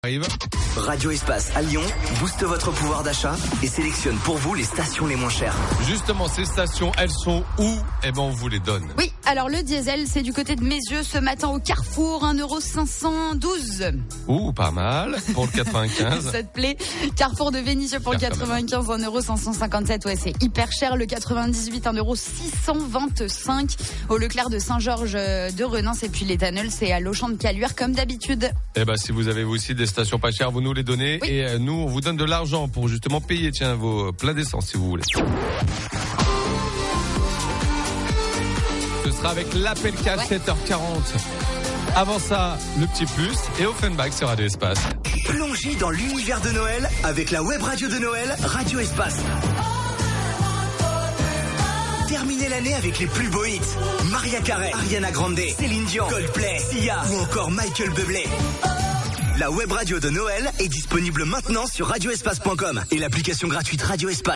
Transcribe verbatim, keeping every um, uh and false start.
Arrive. Radio Espace à Lyon booste votre pouvoir d'achat et sélectionne pour vous les stations les moins chères. Justement, ces stations, elles sont où? Eh ben, on vous les donne. Oui, alors le diesel, c'est du côté de Mézieux ce matin au Carrefour, un euro cinq cent douze. Ouh, pas mal. Pour le quatre-vingt-quinze. Ça te plaît? Carrefour de Vénissieux pour le quatre-vingt-quinze, un euro cinq cent cinquante-sept. Ouais, c'est hyper cher. Le quatre-vingt-dix-huit, un euro six cent vingt-cinq. Au Leclerc de Saint-Georges de Renens. Et puis l'éthanol, c'est à l'Auchan de Caluire comme d'habitude. Eh ben, si vous avez vous aussi des stations pas chères, vous nous les donnez. Oui. Et euh, nous, on vous donne de l'argent pour justement payer, tiens, vos pleins d'essence si vous voulez. Ce sera avec l'appel K Ouais. sept heures quarante. Avant ça, le petit plus et Offenbach sur Radio Espace. Plongez dans l'univers de Noël avec la web radio de Noël, Radio Espace. Terminez l'année avec les plus beaux hits. Maria Carey, Ariana Grande, Céline Dion, Coldplay, Sia ou encore Michael Bublé. La web radio de Noël est disponible maintenant sur radio espace point com et l'application gratuite Radio Espace.